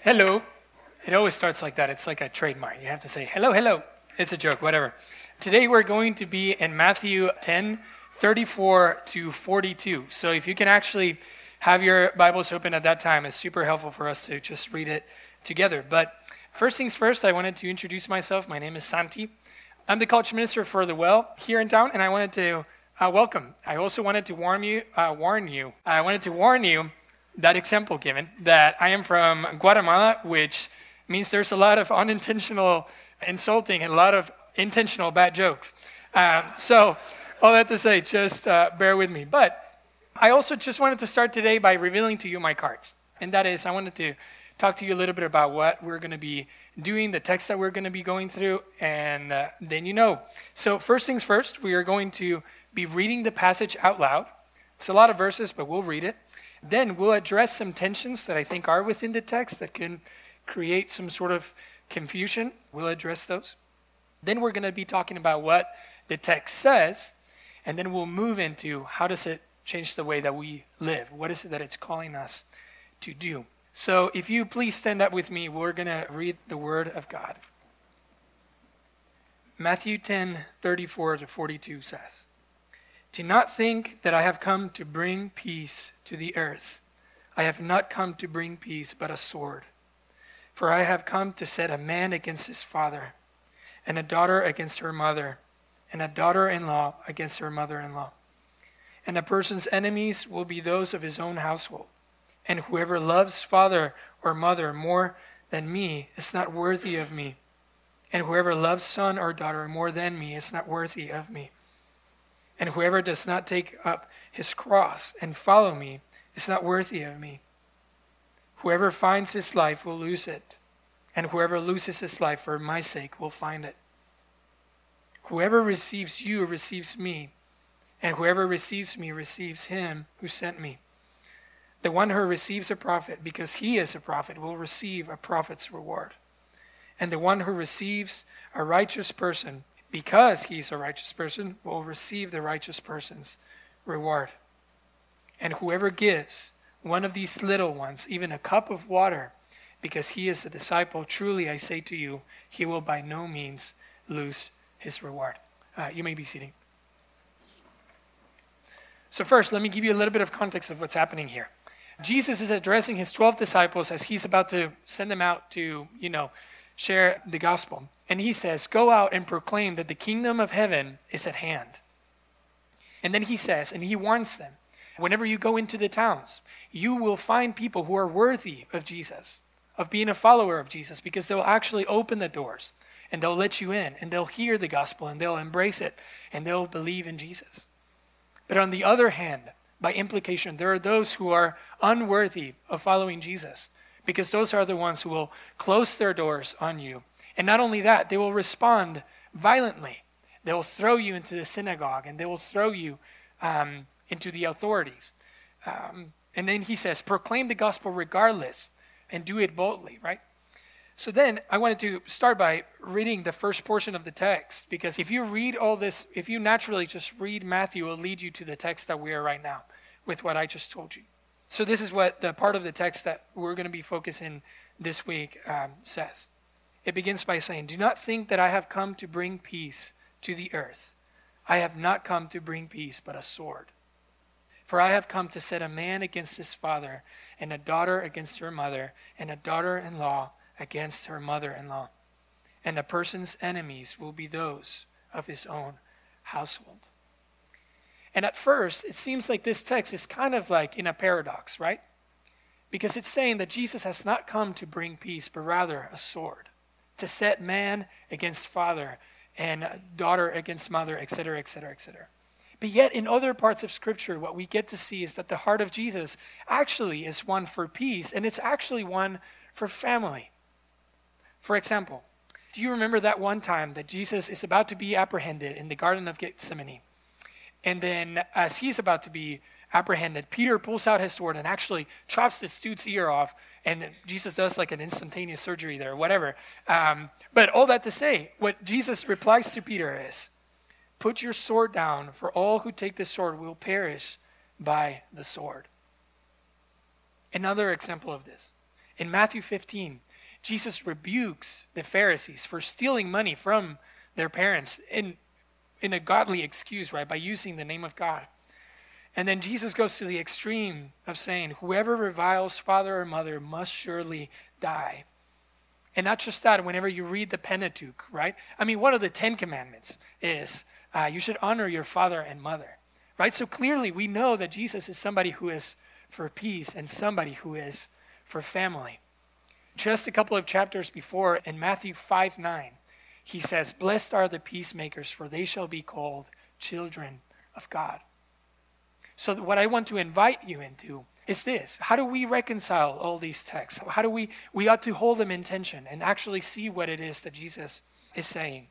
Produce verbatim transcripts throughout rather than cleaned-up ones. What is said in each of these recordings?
Hello. It always starts like that. It's like a trademark. You have to say, hello, hello. It's a joke, whatever. Today we're going to be in Matthew ten, thirty-four to forty-two. So if you can actually have your Bibles open at that time, it's super helpful for us to just read it together. But first things first, I wanted to introduce myself. My name is Santi. I'm the college minister for The Well here in town, and I wanted to uh, welcome. I also wanted to warn you, uh, warn you. I wanted to warn you that example given, that I am from Guatemala, which means there's a lot of unintentional insulting and a lot of intentional bad jokes. Um, so all that to say, just uh, bear with me. But I also just wanted to start today by revealing to you my cards. And that is, I wanted to talk to you a little bit about what we're going to be doing, the text that we're going to be going through, and uh, then you know. So first things first, we are going to be reading the passage out loud. It's a lot of verses, but we'll read it. Then we'll address some tensions that I think are within the text that can create some sort of confusion. We'll address those. Then we're going to be talking about what the text says, and then we'll move into how does it change the way that we live? What is it that it's calling us to do? So if you please stand up with me, we're going to read the Word of God. Matthew ten, thirty-four to forty-two says, "Do not think that I have come to bring peace to the earth. I have not come to bring peace, but a sword. For I have come to set a man against his father, and a daughter against her mother, and a daughter-in-law against her mother-in-law. And a person's enemies will be those of his own household. And whoever loves father or mother more than me is not worthy of me. And whoever loves son or daughter more than me is not worthy of me. And whoever does not take up his cross and follow me is not worthy of me. Whoever finds his life will lose it, and whoever loses his life for my sake will find it. Whoever receives you receives me, and whoever receives me receives him who sent me. The one who receives a prophet because he is a prophet will receive a prophet's reward. And the one who receives a righteous person because he's a righteous person will receive the righteous person's reward. And whoever gives one of these little ones even a cup of water because he is a disciple, truly I say to you, he will by no means lose his reward." Uh, you may be seated. So first, let me give you a little bit of context of what's happening here. Jesus is addressing his twelve disciples as he's about to send them out to, you know, share the gospel. And he says, "Go out and proclaim that the kingdom of heaven is at hand." And then he says, and he warns them, whenever you go into the towns, you will find people who are worthy of Jesus, of being a follower of Jesus, because they'll actually open the doors and they'll let you in and they'll hear the gospel and they'll embrace it and they'll believe in Jesus. But on the other hand, by implication, there are those who are unworthy of following Jesus, because those are the ones who will close their doors on you. And not only that, they will respond violently. They will throw you into the synagogue and they will throw you um, into the authorities. Um, and then he says, proclaim the gospel regardless and do it boldly, right? So then I wanted to start by reading the first portion of the text, because if you read all this, if you naturally just read Matthew, it will lead you to the text that we are right now with what I just told you. So this is what the part of the text that we're going to be focusing this week um, says. It begins by saying, "Do not think that I have come to bring peace to the earth. I have not come to bring peace, but a sword. For I have come to set a man against his father, and a daughter against her mother, and a daughter-in-law against her mother-in-law. And a person's enemies will be those of his own household." And at first, it seems like this text is kind of like in a paradox, right? Because it's saying that Jesus has not come to bring peace, but rather a sword, to set man against father and daughter against mother, et cetera, et cetera, et cetera. But yet in other parts of Scripture, what we get to see is that the heart of Jesus actually is one for peace, and it's actually one for family. For example, do you remember that one time that Jesus is about to be apprehended in the Garden of Gethsemane? And then as he's about to be apprehended, Peter pulls out his sword and actually chops this dude's ear off, and Jesus does like an instantaneous surgery there, whatever. Um, but all that to say, what Jesus replies to Peter is, "Put your sword down, for all who take the sword will perish by the sword." Another example of this In Matthew fifteen, Jesus rebukes the Pharisees for stealing money from their parents in, in a godly excuse, right, by using the name of God. And then Jesus goes to the extreme of saying, whoever reviles father or mother must surely die. And not just that, whenever you read the Pentateuch, right? I mean, one of the Ten Commandments is uh, you should honor your father and mother, right? So clearly we know that Jesus is somebody who is for peace and somebody who is for family. Just a couple of chapters before, in Matthew five nine, he says, blessed are the peacemakers, for they shall be called children of God. So what I want to invite you into is this. How do we reconcile all these texts? How do we, we ought to hold them in tension and actually see what it is that Jesus is saying.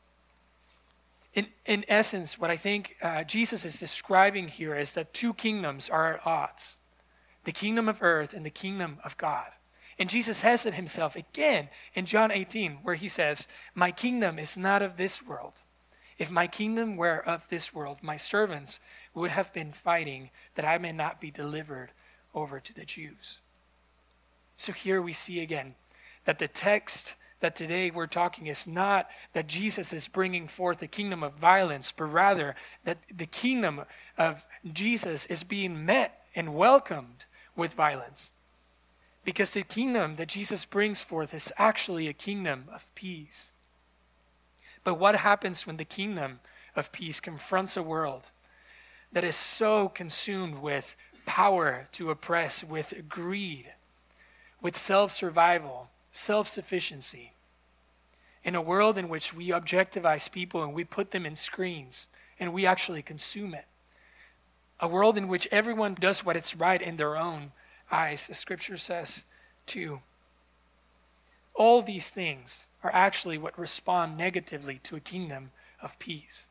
In, in essence, what I think uh, Jesus is describing here is that two kingdoms are at odds. The kingdom of earth and the kingdom of God. And Jesus has it himself again in John eighteen, where he says, my kingdom is not of this world. If my kingdom were of this world, my servants would have been fighting that I may not be delivered over to the Jews. So here we see again that the text that today we're talking is not that Jesus is bringing forth a kingdom of violence, but rather that the kingdom of Jesus is being met and welcomed with violence. Because the kingdom that Jesus brings forth is actually a kingdom of peace. But what happens when the kingdom of peace confronts a world that is so consumed with power to oppress, with greed, with self-survival, self-sufficiency? In a world in which we objectivize people and we put them in screens and we actually consume it. A world in which everyone does what is right in their own eyes, as Scripture says too. All these things are actually what respond negatively to a kingdom of peace.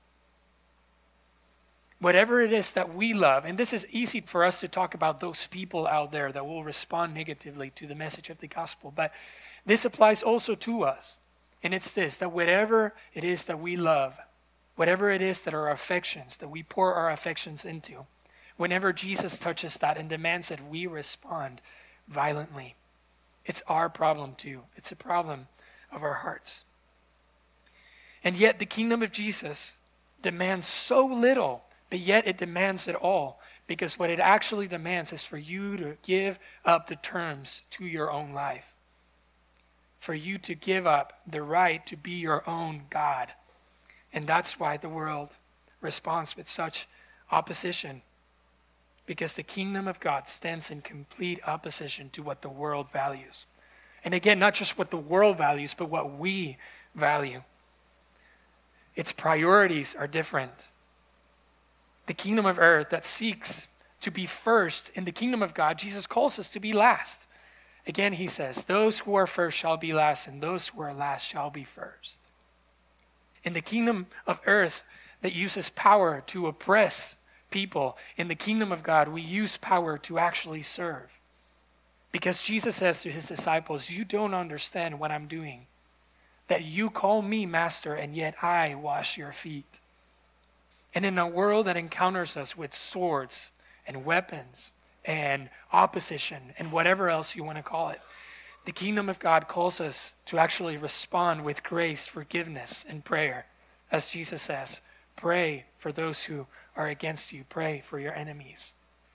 Whatever it is that we love, and this is easy for us to talk about those people out there that will respond negatively to the message of the gospel, but this applies also to us. And it's this, that whatever it is that we love, whatever it is that our affections, that we pour our affections into, whenever Jesus touches that and demands that we respond violently, it's our problem too. It's a problem of our hearts. And yet the kingdom of Jesus demands so little, but yet it demands it all, because what it actually demands is for you to give up the terms to your own life, for you to give up the right to be your own God. And that's why the world responds with such opposition, because the kingdom of God stands in complete opposition to what the world values. And again, not just what the world values, but what we value. Its priorities are different. The kingdom of earth that seeks to be first in the kingdom of God, Jesus calls us to be last. Again, he says, those who are first shall be last, and those who are last shall be first. In the kingdom of earth that uses power to oppress people, in the kingdom of God, we use power to actually serve. Because Jesus says to his disciples, you don't understand what I'm doing. That you call me master, and yet I wash your feet. And in a world that encounters us with swords and weapons and opposition and whatever else you want to call it, the kingdom of God calls us to actually respond with grace, forgiveness, and prayer. As Jesus says, pray for those who are against you. Pray for your enemies.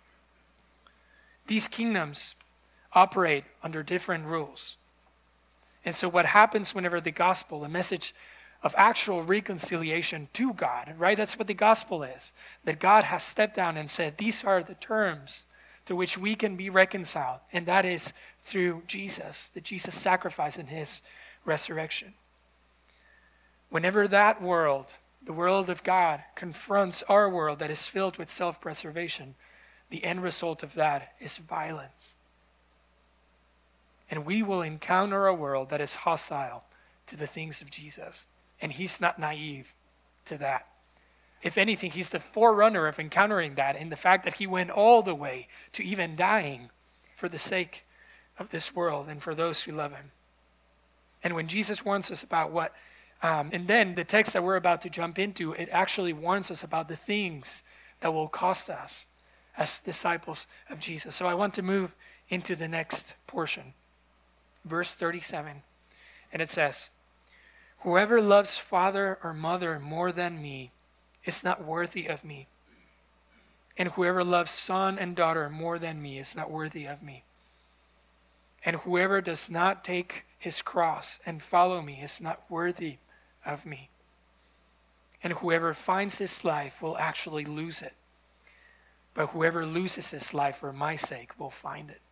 These kingdoms operate under different rules. And so what happens whenever the gospel, the message of actual reconciliation to God, right? That's what the gospel is. That God has stepped down and said, these are the terms through which we can be reconciled. And that is through Jesus, the Jesus sacrifice and his resurrection. Whenever that world, the world of God, confronts our world that is filled with self-preservation, the end result of that is violence. And we will encounter a world that is hostile to the things of Jesus. And he's not naive to that. If anything, he's the forerunner of encountering that in the fact that he went all the way to even dying for the sake of this world and for those who love him. And when Jesus warns us about what, um, and then the text that we're about to jump into, it actually warns us about the things that will cost us as disciples of Jesus. So I want to move into the next portion, verse thirty-seven. And it says, whoever loves father or mother more than me is not worthy of me. And whoever loves son and daughter more than me is not worthy of me. And whoever does not take his cross and follow me is not worthy of me. And whoever finds his life will actually lose it. But whoever loses his life for my sake will find it.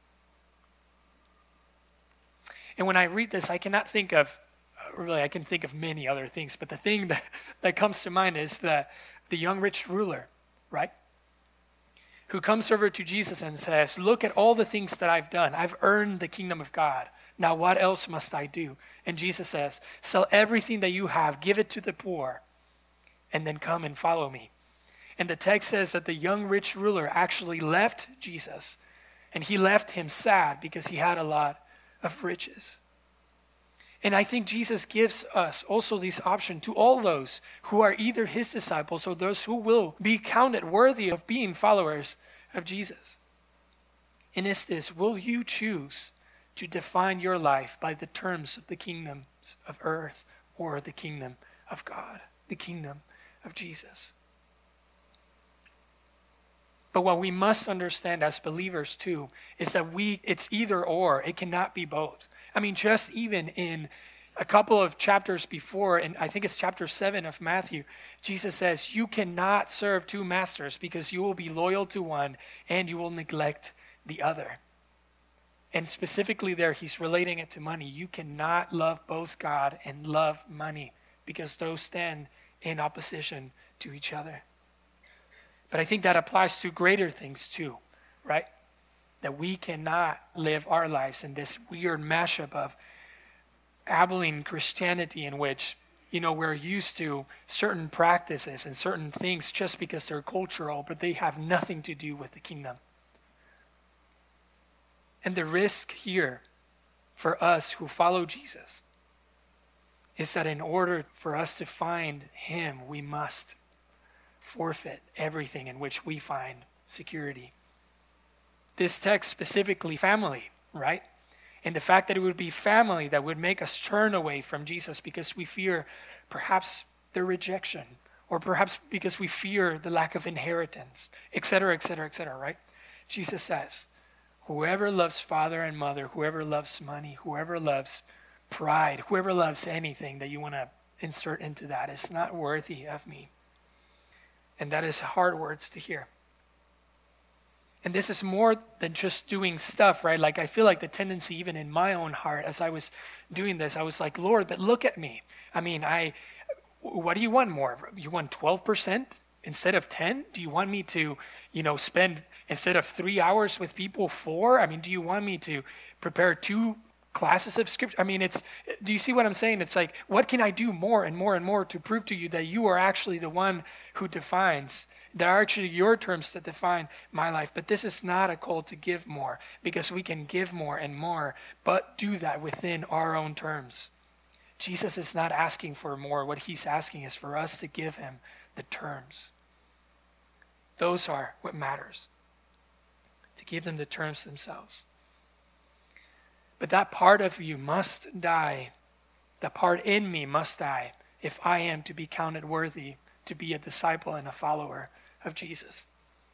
And when I read this, I cannot think of, really, I can think of many other things, but the thing that, that comes to mind is the, the young rich ruler, right? Who comes over to Jesus and says, look at all the things that I've done. I've earned the kingdom of God. Now what else must I do? And Jesus says, sell everything that you have, give it to the poor, and then come and follow me. And the text says that the young rich ruler actually left Jesus, and he left him sad because he had a lot of riches. And I think Jesus gives us also this option to all those who are either his disciples or those who will be counted worthy of being followers of Jesus. And it's this, will you choose to define your life by the terms of the kingdoms of earth or the kingdom of God, the kingdom of Jesus? But what we must understand as believers too is that we it's either or. It cannot be both. I mean, just even in a couple of chapters before, and I think it's chapter seven of Matthew, Jesus says, you cannot serve two masters because you will be loyal to one and you will neglect the other. And specifically there, he's relating it to money. You cannot love both God and love money because those stand in opposition to each other. But I think that applies to greater things too, right? That we cannot live our lives in this weird mashup of Abilene Christianity in which, you know, we're used to certain practices and certain things just because they're cultural, but they have nothing to do with the kingdom. And the risk here for us who follow Jesus is that in order for us to find him, we must forfeit everything in which we find security. This text specifically family, right? And the fact that it would be family that would make us turn away from Jesus because we fear perhaps their rejection, or perhaps because we fear the lack of inheritance, et cetera, et cetera, et cetera, right? Jesus says, whoever loves father and mother, whoever loves money, whoever loves pride, whoever loves anything that you want to insert into that is not worthy of me. And that is hard words to hear. And this is more than just doing stuff, right? Like I feel like the tendency even in my own heart as I was doing this, I was like, Lord, but look at me. I mean, I, what do you want more? You want twelve percent instead of ten? Do you want me to, you know, spend instead of three hours with people, four? I mean, do you want me to prepare two classes of scripture? I mean, it's, do you see what I'm saying? It's like, what can I do more and more and more to prove to you that you are actually the one who defines, that are actually your terms that define my life? But this is not a call to give more, because we can give more and more, but do that within our own terms. Jesus is not asking for more. What he's asking is for us to give him the terms. Those are what matters. To give them the terms themselves. But that part of you must die. The part in me must die if I am to be counted worthy to be a disciple and a follower of Jesus.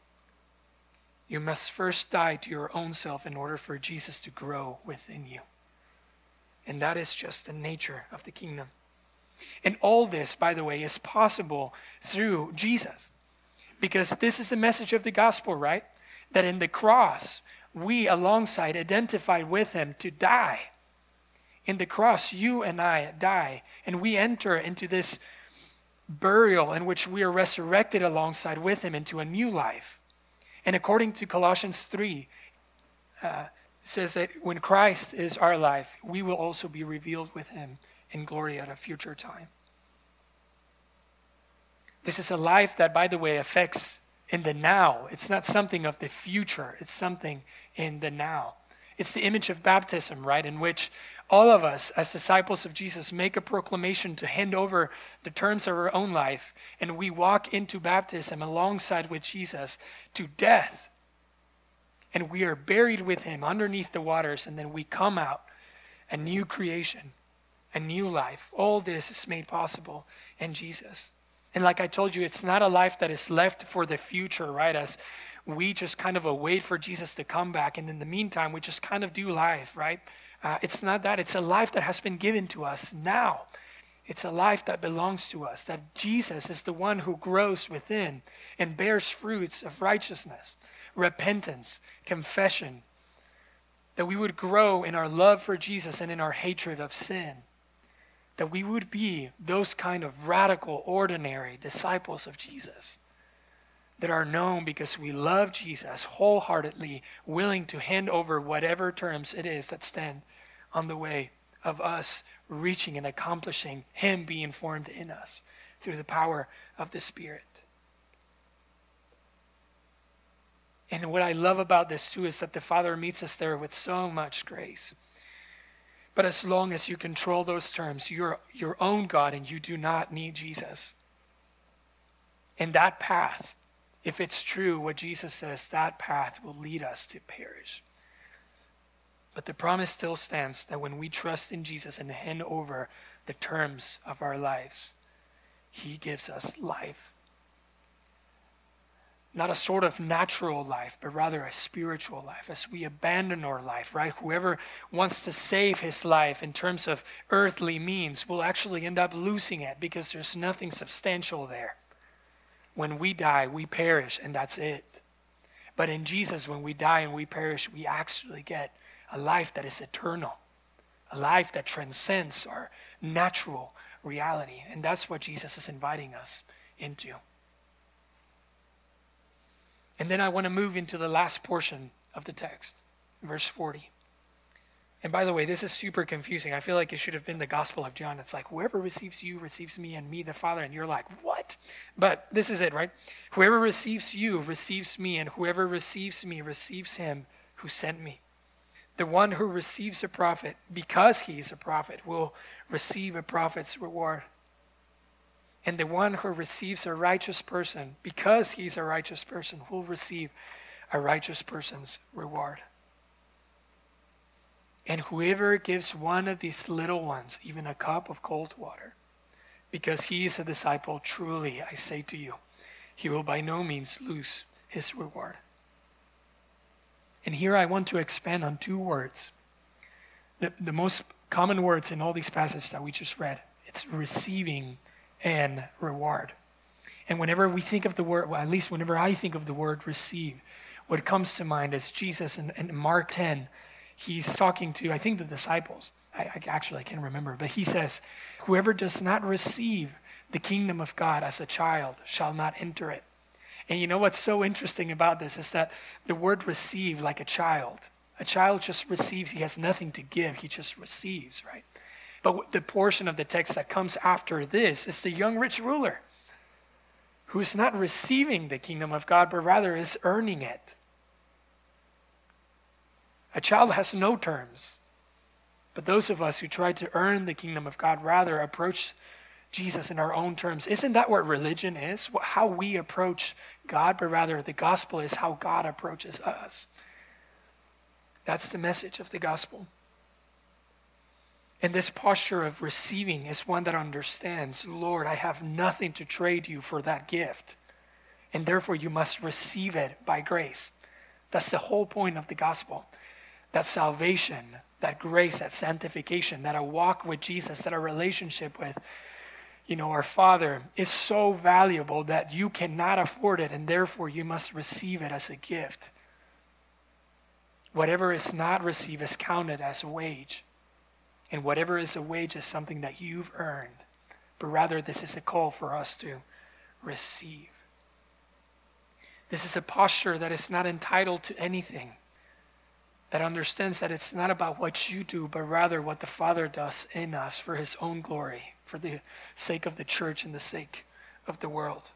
You must first die to your own self in order for Jesus to grow within you. And that is just the nature of the kingdom. And all this, by the way, is possible through Jesus. Because this is the message of the gospel, right? That in the cross, we alongside identified with him to die. In the cross, you and I die, and we enter into this burial in which we are resurrected alongside with him into a new life. And according to Colossians three, uh, it says that when Christ is our life, we will also be revealed with him in glory at a future time. This is a life that, by the way, affects in the now. It's not something of the future. It's something in the now. It's the image of baptism, right, in which all of us as disciples of Jesus make a proclamation to hand over the terms of our own life, and we walk into baptism alongside with Jesus to death. and we are buried with him underneath the waters, and then we come out, a new creation, a new life. All this is made possible in Jesus. And like I told you, it's not a life that is left for the future, right? As we just kind of await for Jesus to come back, and in the meantime, we just kind of do life, right? Uh, it's not that. It's a life that has been given to us now. It's a life that belongs to us, that Jesus is the one who grows within and bears fruits of righteousness, repentance, confession, that we would grow in our love for Jesus and in our hatred of sin, that we would be those kind of radical, ordinary disciples of Jesus that are known because we love Jesus wholeheartedly, willing to hand over whatever terms it is that stand on the way of us reaching and accomplishing him being formed in us through the power of the Spirit. And what I love about this too is that the Father meets us there with so much grace. But as long as you control those terms, you're your own God and you do not need Jesus. And that path, if it's true what Jesus says, that path will lead us to perish. But the promise still stands that when we trust in Jesus and hand over the terms of our lives, he gives us life. Not a sort of natural life, but rather a spiritual life. As we abandon our life, right? Whoever wants to save his life in terms of earthly means will actually end up losing it because there's nothing substantial there. When we die, we perish, and that's it. But in Jesus, when we die and we perish, we actually get a life that is eternal, a life that transcends our natural reality. And that's what Jesus is inviting us into. And then I want to move into the last portion of the text, verse forty. And by the way, this is super confusing. I feel like it should have been the Gospel of John. It's like, whoever receives you receives me and me the Father. And you're like, what? But this is it, right? Whoever receives you receives me, and whoever receives me receives him who sent me. The one who receives a prophet, because he is a prophet, will receive a prophet's reward. And the one who receives a righteous person, because he's a righteous person, will receive a righteous person's reward. And whoever gives one of these little ones even a cup of cold water, because he is a disciple, truly, I say to you, he will by no means lose his reward. And here I want to expand on two words. The, the most common words in all these passages that we just read. It's receiving and reward. And whenever we think of the word, well, at least whenever I think of the word receive, what comes to mind is Jesus in, in Mark ten. He's talking to, I think, the disciples. I, I actually I can't remember, but he says, whoever does not receive the kingdom of God as a child shall not enter it. And you know what's so interesting about this is that the word receive, like a child, a child just receives. He has nothing to give. He just receives, right? But the portion of the text that comes after this is the young rich ruler who is not receiving the kingdom of God, but rather is earning it. A child has no terms. But those of us who try to earn the kingdom of God rather approach Jesus in our own terms. Isn't that what religion is? How we approach God, but rather the gospel is how God approaches us. That's the message of the gospel. And this posture of receiving is one that understands, Lord, I have nothing to trade you for that gift. And therefore you must receive it by grace. That's the whole point of the gospel. That salvation, that grace, that sanctification, that a walk with Jesus, that a relationship with, you know, our Father is so valuable that you cannot afford it, and therefore you must receive it as a gift. Whatever is not received is counted as a wage. And whatever is a wage is something that you've earned. But rather, this is a call for us to receive. This is a posture that is not entitled to anything. That understands that it's not about what you do, but rather what the Father does in us for his own glory, for the sake of the church and the sake of the world.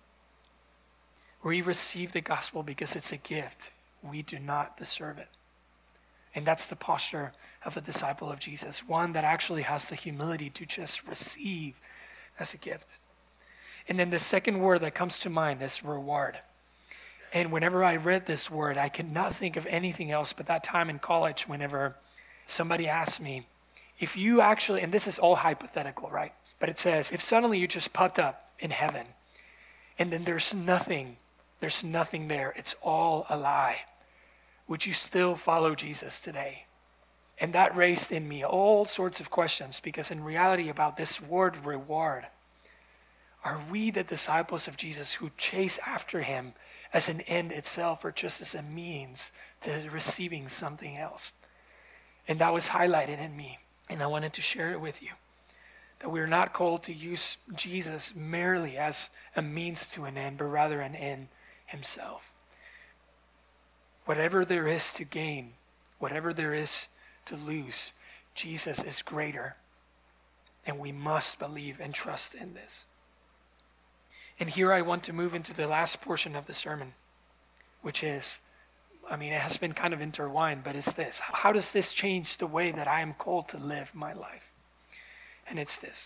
We receive the gospel because it's a gift. We do not deserve it. And that's the posture of a disciple of Jesus, one that actually has the humility to just receive as a gift. And then the second word that comes to mind is reward. And whenever I read this word, I could not think of anything else but that time in college whenever somebody asked me, if you actually, and this is all hypothetical, right? But it says, if suddenly you just popped up in heaven and then there's nothing, there's nothing there, it's all a lie, would you still follow Jesus today? And that raised in me all sorts of questions, because in reality about this word reward, are we the disciples of Jesus who chase after him as an end itself or just as a means to receiving something else? And that was highlighted in me, and I wanted to share it with you, that we're not called to use Jesus merely as a means to an end, but rather an end himself. Whatever there is to gain, whatever there is to lose, Jesus is greater, and we must believe and trust in this. And here I want to move into the last portion of the sermon, which is, I mean, it has been kind of intertwined, but it's this. How does this change the way that I am called to live my life? And it's this.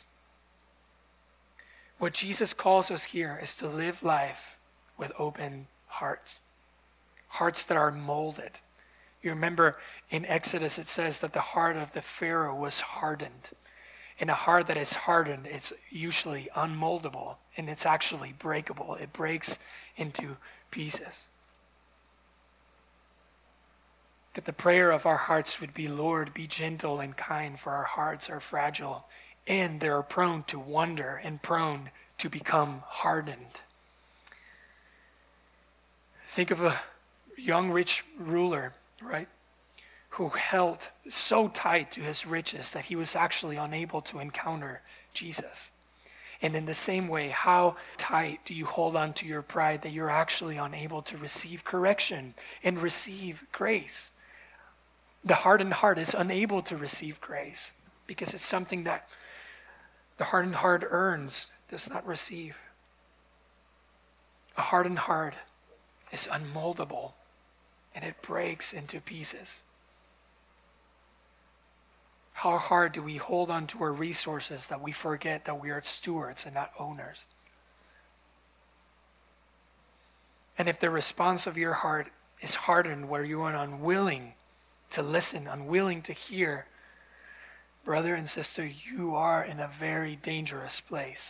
What Jesus calls us here is to live life with open hearts, hearts that are molded. You remember in Exodus it says that the heart of the Pharaoh was hardened. And a heart that is hardened, it's usually unmoldable, and it's actually breakable. It breaks into pieces. That the prayer of our hearts would be, Lord, be gentle and kind, for our hearts are fragile, and they are prone to wander and prone to become hardened. Think of a young rich ruler, right? Who held so tight to his riches that he was actually unable to encounter Jesus. And in the same way, how tight do you hold on to your pride that you're actually unable to receive correction and receive grace? The hardened heart is unable to receive grace because it's something that the hardened heart earns, does not receive. A hardened heart is unmoldable, and it breaks into pieces. How hard do we hold on to our resources that we forget that we are stewards and not owners? And if the response of your heart is hardened, where you are unwilling to listen, unwilling to hear, brother and sister, you are in a very dangerous place.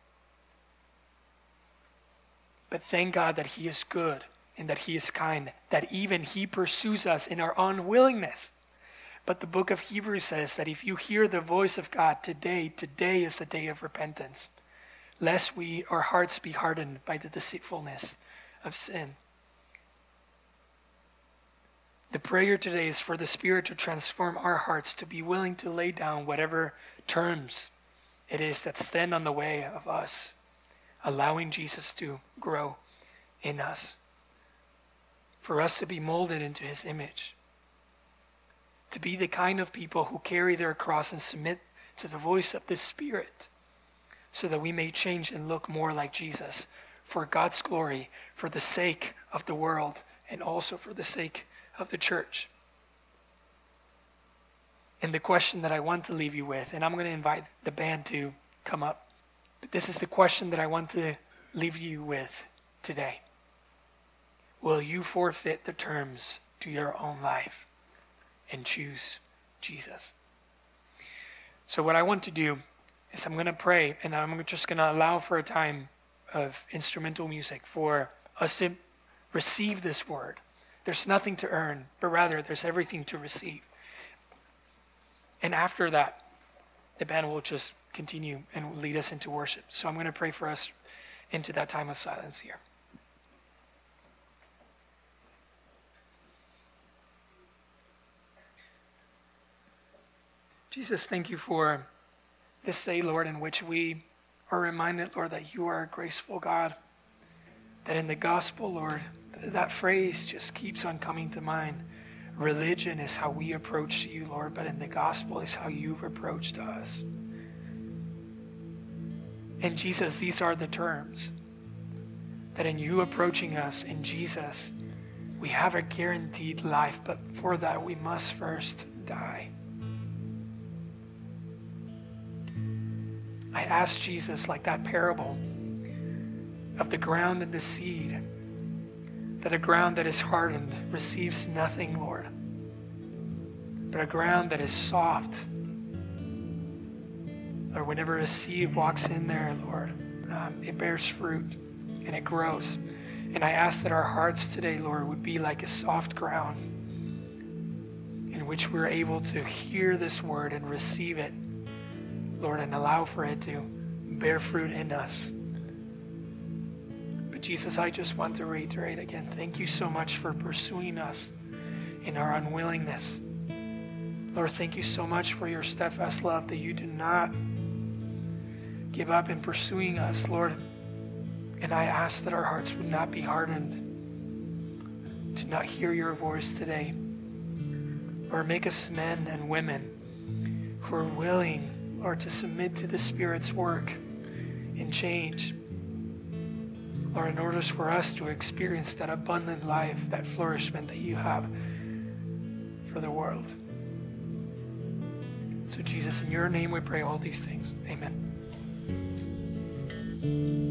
But thank God that he is good and that he is kind, that even he pursues us in our unwillingness. But the book of Hebrews says that if you hear the voice of God today, today is the day of repentance, lest we our hearts be hardened by the deceitfulness of sin. The prayer today is for the Spirit to transform our hearts, to be willing to lay down whatever terms it is that stand on the way of us, allowing Jesus to grow in us, for us to be molded into his image, to be the kind of people who carry their cross and submit to the voice of the Spirit, so that we may change and look more like Jesus for God's glory, for the sake of the world, and also for the sake of the church. And the question that I want to leave you with, and I'm going to invite the band to come up, but this is the question that I want to leave you with today. Will you forfeit the terms to your own life and choose Jesus? So what I want to do is I'm going to pray, and I'm just going to allow for a time of instrumental music for us to receive this word. There's nothing to earn, but rather there's everything to receive. And after that, the band will just continue and lead us into worship. So I'm going to pray for us into that time of silence here. Jesus, thank you for this day, Lord, in which we are reminded, Lord, that you are a graceful God. That in the gospel, Lord, that phrase just keeps on coming to mind. Religion is how we approach you, Lord, but in the gospel is how you've approached us. And Jesus, these are the terms. That in you approaching us, in Jesus, we have a guaranteed life, but for that we must first die. I ask Jesus, like that parable of the ground and the seed, that a ground that is hardened receives nothing, Lord, but a ground that is soft, or whenever a seed walks in there, Lord, um, it bears fruit and it grows. And I ask that our hearts today, Lord, would be like a soft ground in which we're able to hear this word and receive it, Lord, and allow for it to bear fruit in us. But Jesus, I just want to reiterate again, thank you so much for pursuing us in our unwillingness. Lord, thank you so much for your steadfast love that you do not give up in pursuing us, Lord. And I ask that our hearts would not be hardened to not hear your voice today. Or make us men and women who are willing, Lord, to submit to the Spirit's work and change. Lord, in order for us to experience that abundant life, that flourishment that you have for the world. So Jesus, in your name we pray all these things. Amen.